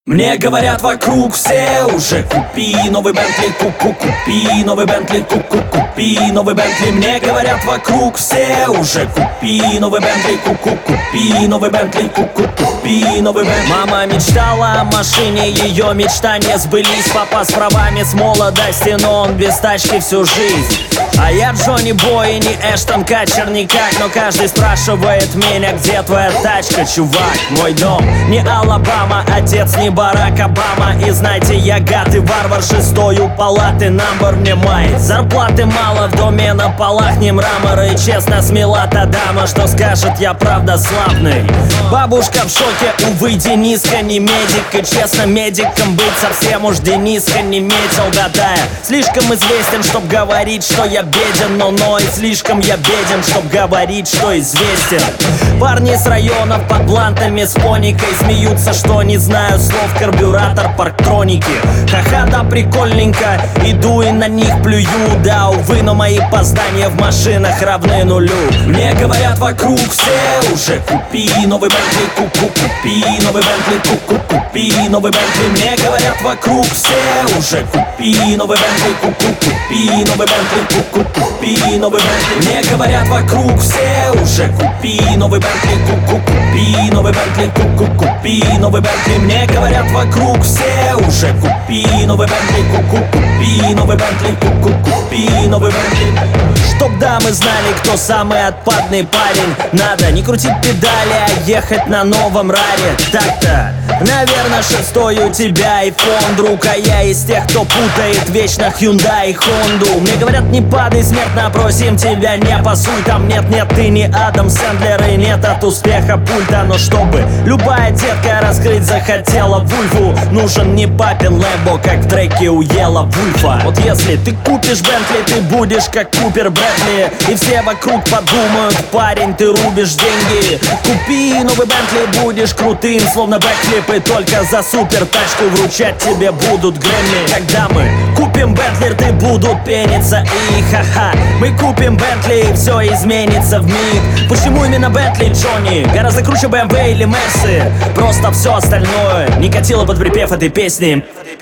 Мне говорят вокруг все уже: купи новый Бентли, купи новый Бентли, купи новый Бентли. Мне говорят вокруг все уже: купи новый Бентли, купи новый Бентли, купи новый Бентли. Мама мечтала о машине, ее мечта не сбылись. Папа с правами с молодости, но он без тачки всю жизнь. А я Джонни Бой, не Эштон Катчер никак. Но каждый спрашивает меня: где твоя тачка, чувак? Мой дом не Алабама, отец не Барак Обама. И знаете, я гад и варвар, шестою палаты, намбер мне май. Зарплаты мало, в доме на полах не мрамор. И честно, смела та дама, что скажет, я правда славный. Бабушка в шоке, увы, Дениска не медик. И честно, медиком быть совсем уж Дениска не метил, гадая. Слишком известен, чтоб говорить, что я беден, но и слишком я беден, чтоб говорить, что известен. Парни с районов под блантами с поникой смеются, что не знаю слов. Карбюратор, парктроники. Ха-ха, да прикольненько. Иду и на них плюю. Да, увы, но мои познания в машинах равны нулю. Мне говорят вокруг все уже: купи новый Бентли, купи новый Бентли, купи новый Бентли. Мне говорят вокруг все уже: купи новый Бентли, купи новый Бентли, купи новый Бентли. Мне говорят вокруг все уже: купи новый Бентли, купи новый Бентли, купи новый Бентли. Мне говорят вокруг все уже: купи новый Бентли, купи новый Бентли, купи новый Бентли. Чтоб дамы знали, кто самый отпадный парень, надо не крутить педали, а ехать на новом раре. Так-то, наверное, шестой у тебя айфон, друг. А я из тех, кто путает вечно Hyundai и Хонду. Мне говорят: не падай, смертно, просим тебя, не пасуй. Там нет, ты не Адам Сэндлер, и нет от успеха пульта. Но чтобы любая детка раскрыть захотела вульву, нужен не папин Лэмбо, как в треке у Ела Вульфа. Вот если ты купишь Бентли, ты будешь как Купер Брэдли, и все вокруг подумают: парень, ты рубишь деньги. Купи новый Бентли, будешь крутым, словно бэкфлип, и только за супер тачку вручать тебе будут Грэмми. Когда мы купим Бентли, ты будут пениться и ха-ха. Мы купим Бентли, и все изменится вмиг. Почему именно Бентли, Джонни? Гораздо круче BMW или Мерсы. Просто все остальное не катило под припев этой песни.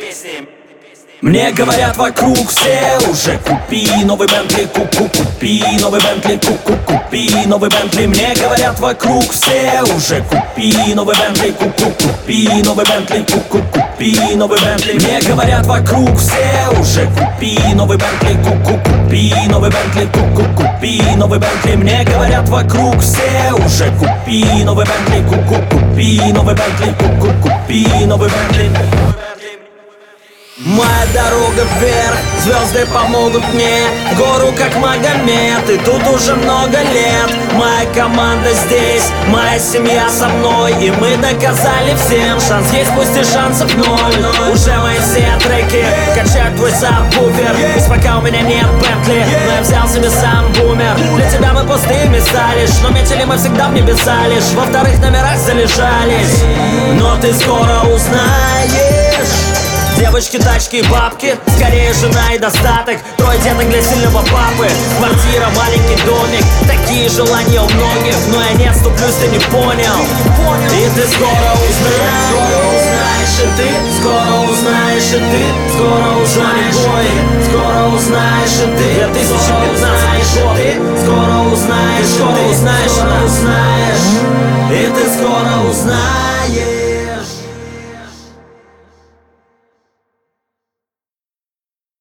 Мне говорят вокруг все уже: купи новый Бентли, купи новый Бентли, купи новый Бентли. Мне говорят вокруг все уже: купи новый Бентли, купи новый Бентли, купи новый Бентли. Мне говорят вокруг все уже: купи новый Бентли, купи новый Бентли, купи новый Бентли. Мне говорят вокруг все уже: купи новый Бентли, купи новый Бентли, купи новый Бентли. Моя дорога вверх, звезды помогут мне в гору, как Магомед, и тут уже много лет. Моя команда здесь, моя семья со мной, и мы доказали всем: шанс есть, пусть и шансов ноль. Уже мои все треки качают твой сабвуфер. Пусть пока у меня нет Бентли, но я взял себе сам бумер. Для тебя мы пустыми стали, но метили мы всегда в небеса лишь. Во вторых номерах залежались, но ты скоро узнаешь. Девочки, тачки, бабки, скорее жена и достаток. Трое деток для сильного папы, квартира, маленький домик. Такие желания у многих, но я не отступлюсь, ты не понял. И ты скоро узнаешь, и ты скоро узнаешь, и ты скоро узнаешь, скоро узнаешь, и ты 2015 год. Скоро узнаешь, скоро узнаешь, и ты скоро узнаешь.